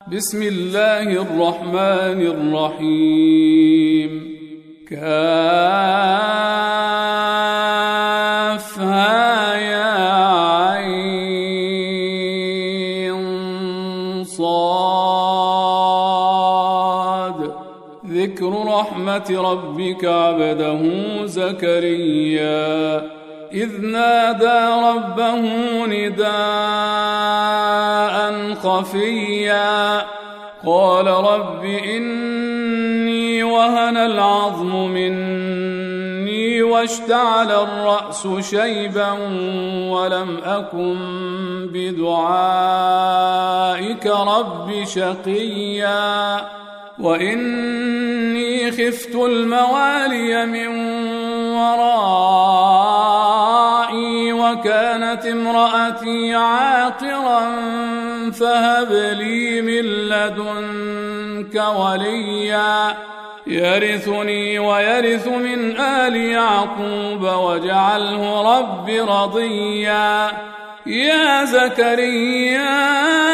بسم الله الرحمن الرحيم. كافها يا عين صاد. ذكر رحمة ربك عبده زكريا إذ نادى ربه نداء خفيا قال رب إني وهن العظم مني واشتعل الرأس شيبا ولم أكن بدعائك رب شقيا وإني خفت الموالي من ورائي وكانت امرأتي عاقرا فهب لي من لدنك وليا يرثني ويرث من آل يعقوب واجعله رب رضيا. يا زكريا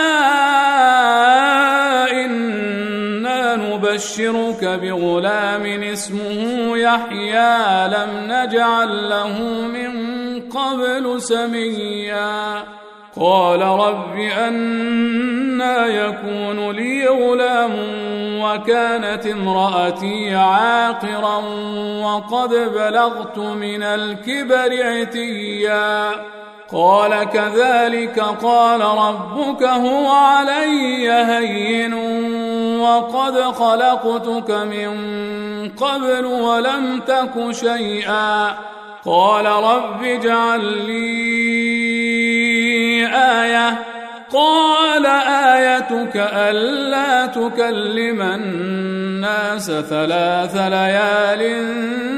إنا نبشرك بغلام اسمه يحيى لم نجعل له من قبل سميا قال رب أنى يكون لي غلام وكانت امرأتي عاقرا وقد بلغت من الكبر عتيا قال كذلك قال ربك هو علي هين وقد خلقتك من قبل ولم تك شيئا قال رب اجعل لي آية قال آيتك ألا تكلم الناس 3 ليال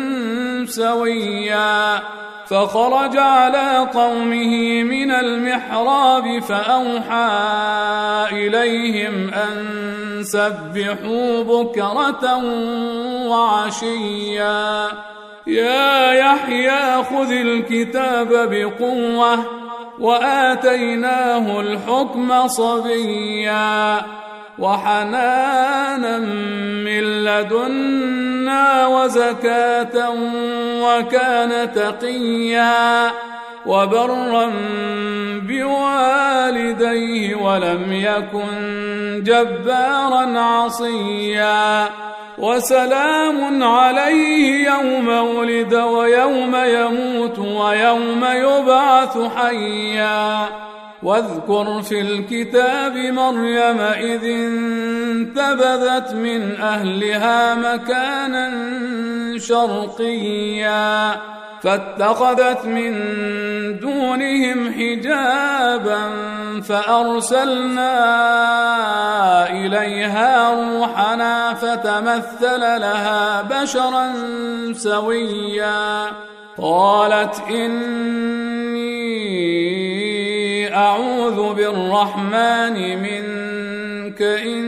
سويا فخرج على قومه من المحراب فأوحى إليهم أن سبحوا بكرة وعشيا يا يحيى خذ الكتاب بقوة وآتيناه الحكم صبيا وحنانا من لدنا وزكاة وكان تقيا وبرا بوالديه ولم يكن جبارا عصيا وسلام عليه يوم ولد ويوم يموت ويوم يبعث حيا واذكر في الكتاب مريم إذ انتبذت من أهلها مكانا شرقيا فاتخذت من دونهم حجابا فأرسلنا إليها روحنا فتمثل لها بشرا سويا قالت إني أعوذ بالرحمن منك إن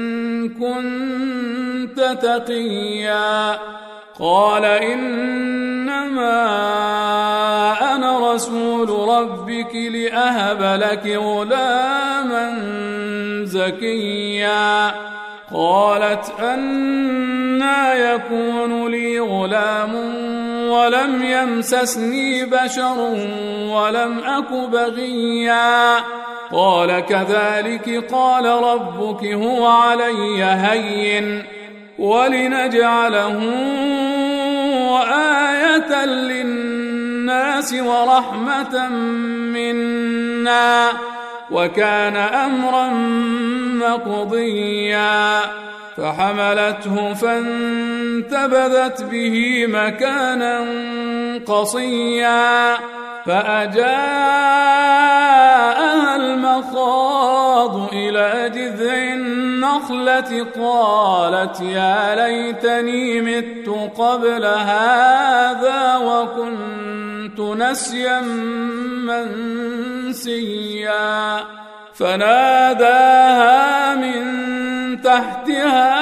كنت تقيا قال إنما أنا رسول ربك لأهب لك غلاما زكيا قالت أنى يكون لي غلام ولم يمسسني بشر ولم أك بغيا قال كذلك قال ربك هو علي هين ولنجعله آية للناس ورحمة منا وكان أمرا مقضيا فحملته فانتبذت به مكانا قصيا فأجاءها المخاض إلى جذع النخلة قالت يا ليتني مت قبل هذا وكنت نسيا منسيا فناداها من تحتها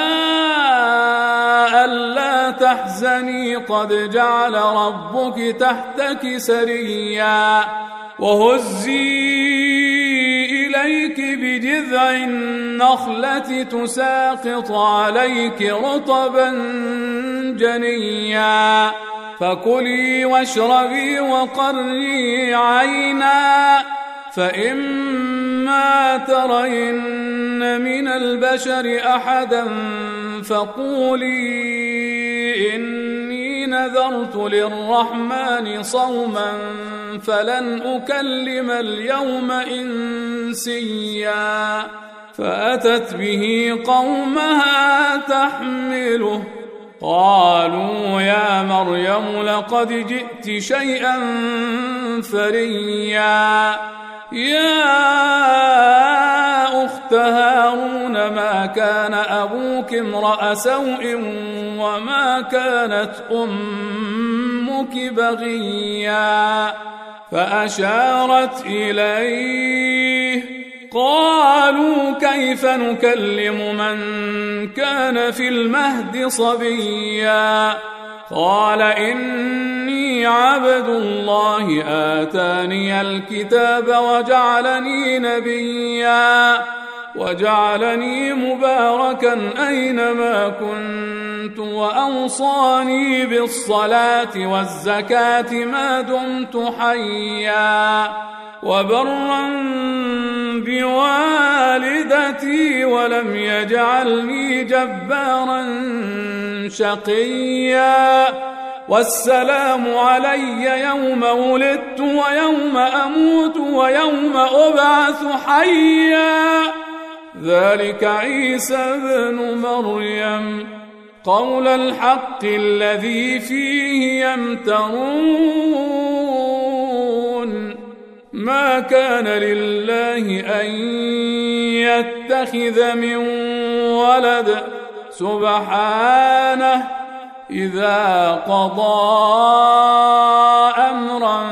ألا تحزني قد جعل ربك تحتك سريا وهزي إليك بجذع النخلة تساقط عليك رطبا جنيا فكلي واشربي وقري عينا فإما ترين من البشر أحدا فقولي إني نذرت للرحمن صوما فلن أكلم اليوم إنسيا فأتت به قومها تحمله قالوا يا مريم لقد جئت شيئا فريا يا أخت هارون ما كان أبوك امرأ سوء وما كانت أمك بغيا فأشارت إليه قالوا كيف نكلم من كان في المهد صبيا قال إني عبد الله آتاني الكتاب وجعلني نبيا وجعلني مباركا أينما كنت وأوصاني بالصلاة والزكاة ما دمت حيا وبرا بوالدتي ولم يجعلني جبارا شقيا والسلام علي يوم ولدت ويوم أموت ويوم أبعث حيا ذلك عيسى بن مريم قول الحق الذي فيه يمترون ما كان لله أن يتخذ من ولد سبحانه إذا قضى أمرا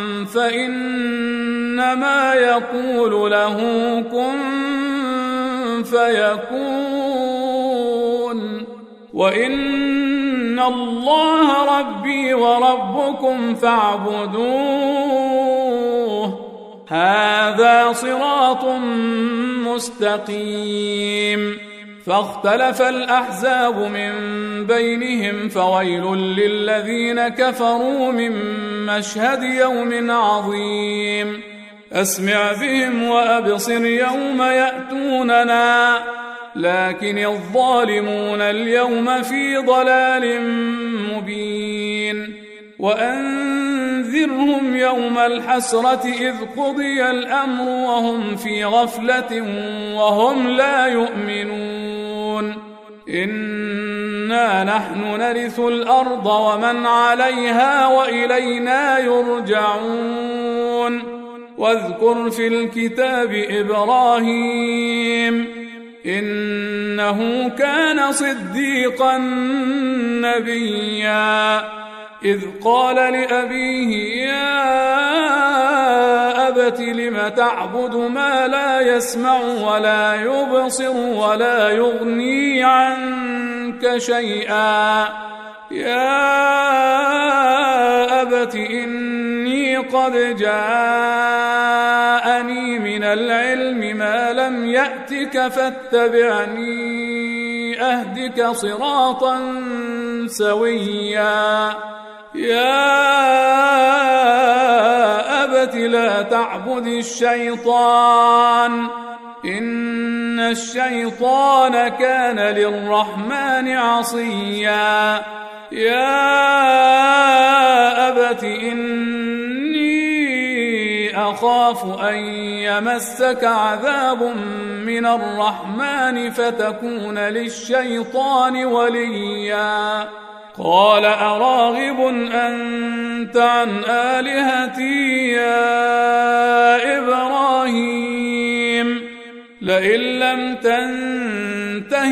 فإنما يقول له كن فيكون وإن الله ربي وربكم فاعبدوه هذا صراط مستقيم فاختلف الأحزاب من بينهم فويل للذين كفروا من مشهد يوم عظيم أسمع بهم وأبصر يوم يأتوننا لكن الظالمون اليوم في ضلال مبين وأنذرهم يوم الحسرة إذ قضي الأمر وهم في غفلة وهم لا يؤمنون إنا نحن نرث الأرض ومن عليها وإلينا يرجعون واذكر في الكتاب إبراهيم إنه كان صديقا نبيا إذ قال لأبيه يا أبت لم تعبد ما لا يسمع ولا يبصر ولا يغني عنك شيئا يا أبت إني قد جاءني من العلم ما لم يأتك فاتبعني أهدك صراطا سويا يا أبت لا تعبد الشيطان إن الشيطان كان للرحمن عصيا يا أبت إني أخاف أن يمسك عذاب من الرحمن فتكون للشيطان وليا قال أراغب أنت عن آلهتي يا إبراهيم لئن لم تنته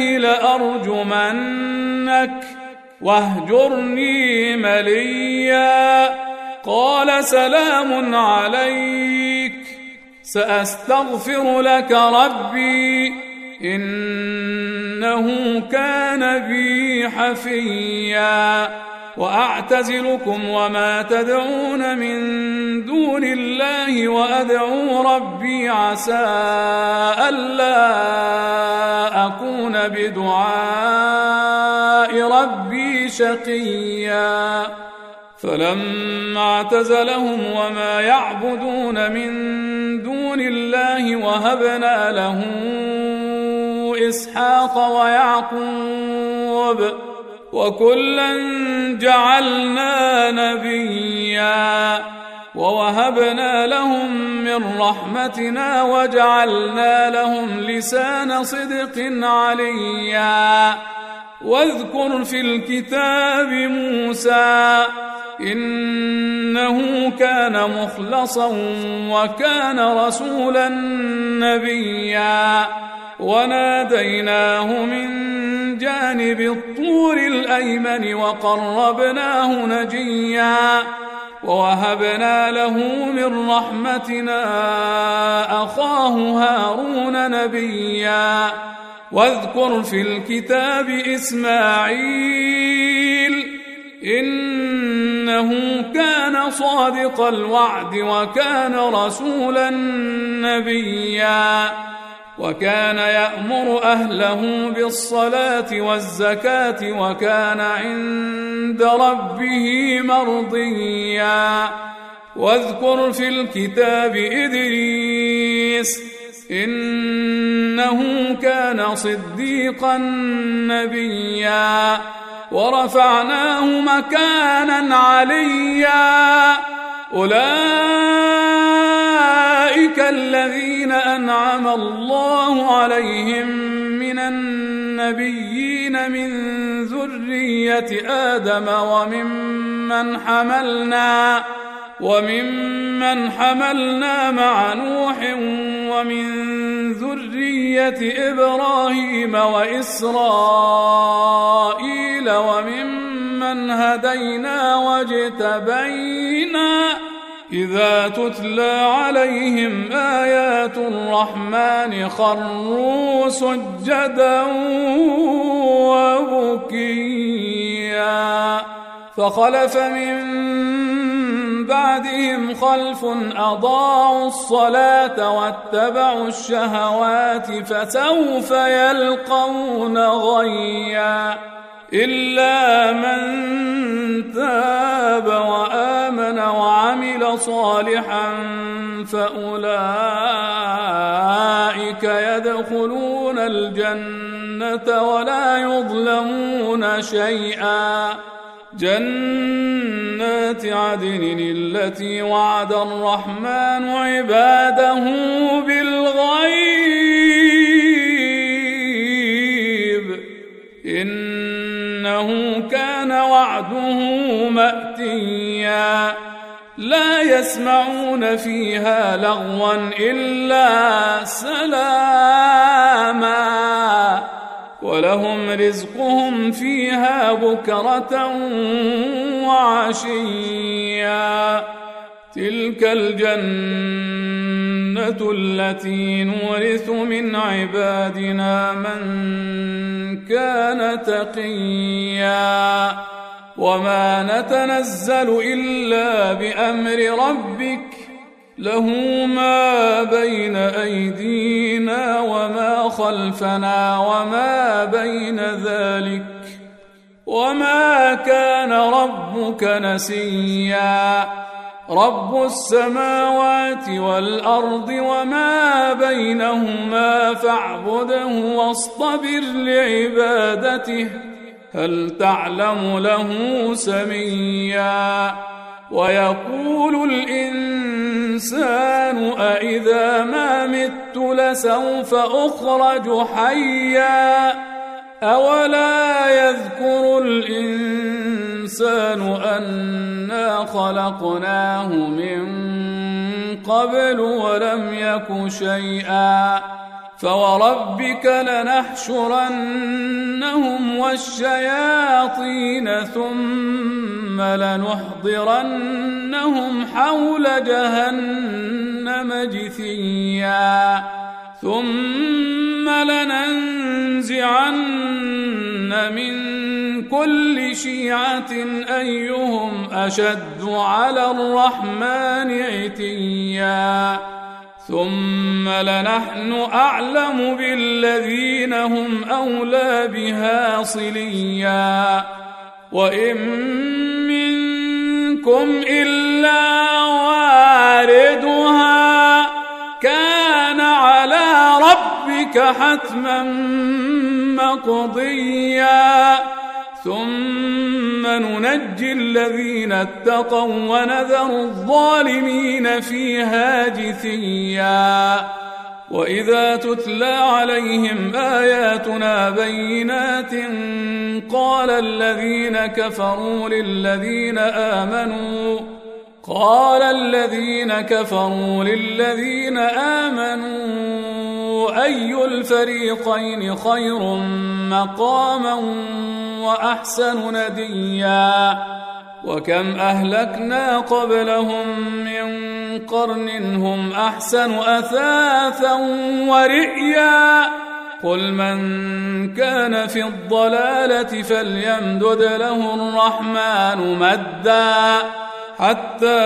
لأرجمنك واهجرني مليا قال سلام عليك سأستغفر لك ربي إنه كان بي حفيا وأعتزلكم وما تدعون من دون الله وأدعو ربي عسى ألا أكون بدعاء ربي شقيا فلما اعتزلهم وما يعبدون من دون الله وهبنا له إسحاق ويعقوب وكلا جعلنا نبيا ووهبنا لهم من رحمتنا وجعلنا لهم لسان صدق عليا واذكر في الكتاب موسى إنه كان مخلصا وكان رسولا نبيا وناديناه من جانب الطور الأيمن وقربناه نجيا ووهبنا له من رحمتنا أخاه هارون نبيا واذكر في الكتاب إسماعيل إنه كان صادق الوعد وكان رسولا نبيا وكان يأمر أهله بالصلاة والزكاة وكان عند ربه مرضيا واذكر في الكتاب إدريس إنه كان صديقا نبيا ورفعناه مكانا عليا أولئك الذين أنعم الله عليهم من النبيين من ذرية آدم وممن حملنا مع نوح ومن ذرية إبراهيم وإسرائيل وممن هدينا واجتبينا إذا تتلى عليهم آيات الرحمن خروا سجدا وبكيا فخلف من بعدهم خلف أضاعوا الصلاة واتبعوا الشهوات فسوف يلقون غيا إلا من تاب وآمن وعمل صالحا فأولئك يدخلون الجنة ولا يظلمون شيئا جنات عدن التي وعد الرحمن عباده بالغيب إنه كان وعده مأتيا لا يسمعون فيها لغوا إلا سلاما ولهم رزقهم فيها بكرة وعشيا تلك الجنة التي نورث من عبادنا من كان تقيا وما نتنزل إلا بأمر ربك له ما بين أيدينا وما خلفنا وما بين ذلك وما كان ربك نسيا رب السماوات والأرض وما بينهما فاعبده واصطبر لعبادته هل تعلم له سميا ويقول الإنسان أإذا ما مت لسوف أخرج حيا أولا يذكر الإنسان أنا خلقناه من قبل ولم يك شيئا فوربك لنحشرنهم والشياطين ثم لنحضرنهم حول جهنم جثيا ثم لننزعن من كل شيعة أيهم أشد على الرحمن عتيا ثم لنحن أعلم بالذين هم أولى بها صليا وإن منكم إلا واردها كان على ربك حتما مقضيا ثم ننجي الذين اتقوا ونذر الظالمين فيها جثيا وإذا تتلى عليهم آياتنا بينات قال الذين كفروا للذين آمنوا أي الفريقين خير مقاما وأحسن نديا وكم أهلكنا قبلهم من قرن هم أحسن أثاثا ورئيا قل من كان في الضلالة فليمدد له الرحمن مدا حتى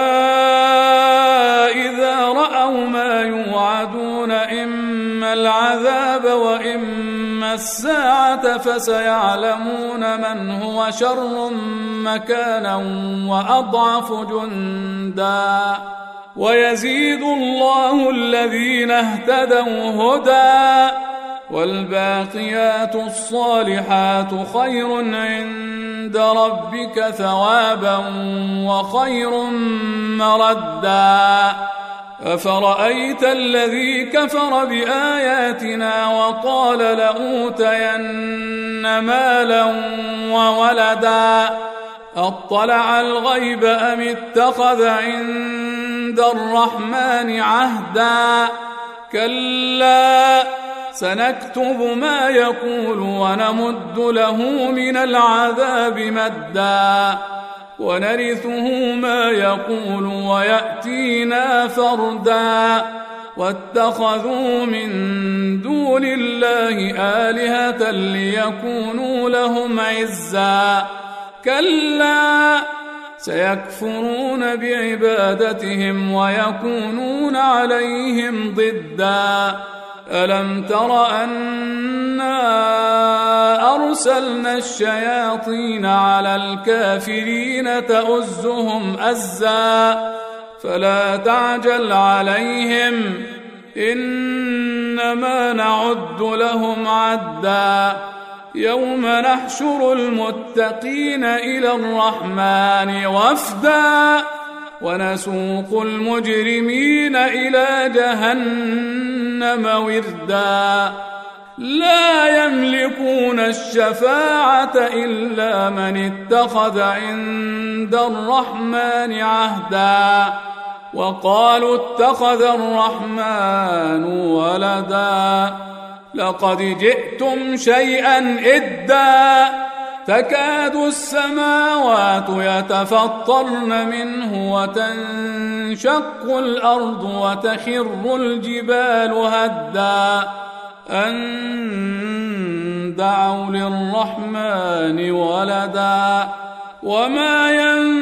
إذا رأوا ما يوعدون إما العذاب وإما الساعة فسيعلمون من هو شر مكانا وأضعف جندا ويزيد الله الذين اهتدوا هدى والباقيات الصالحات خير عند ربك ثوابا وخير مردا أفرأيت الذي كفر بآياتنا وقال لأوتين مالا وولدا أطلع الغيب أم اتخذ عند الرحمن عهدا كلا سنكتب ما يقول ونمد له من العذاب مدا ونرثه ما يقول ويأتينا فردا واتخذوا من دون الله آلهة ليكونوا لهم عزا كلا سيكفرون بعبادتهم ويكونون عليهم ضدا ألم تر أنا أرسلنا الشياطين على الكافرين تؤزهم أزا فلا تعجل عليهم إنما نعد لهم عدا يوم نحشر المتقين إلى الرحمن وفدا ونسوق المجرمين إلى جهنم وردا لا يملكون الشفاعة إلا من اتخذ عند الرحمن عهدا وقالوا اتخذ الرحمن ولدا لقد جئتم شيئا إدا تكاد السماوات يتفطرن منه وتنشق الأرض وتخر الجبال هدا أن دعوا للرحمن ولدا وما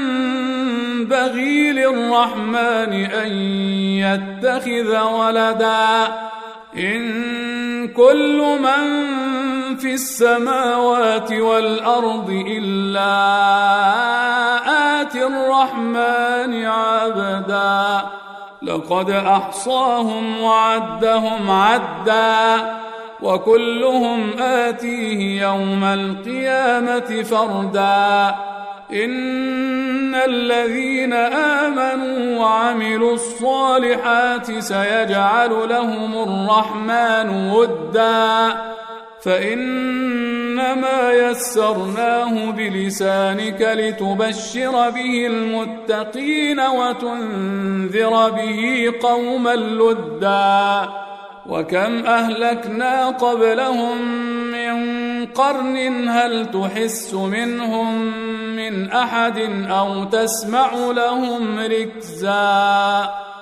ينبغي للرحمن أن يتخذ ولدا إن كل من في السماوات والأرض إلا آتي الرحمن عبدا لقد أحصاهم وعدهم عدا وكلهم آتيه يوم القيامة فردا إن الذين آمنوا وعملوا الصالحات سيجعل لهم الرحمن ودا فإنما يسرناه بلسانك لتبشر به المتقين وتنذر به قوما لدا وكم أهلكنا قبلهم من قرن هل تحس منهم من أحد أو تسمع لهم ركزا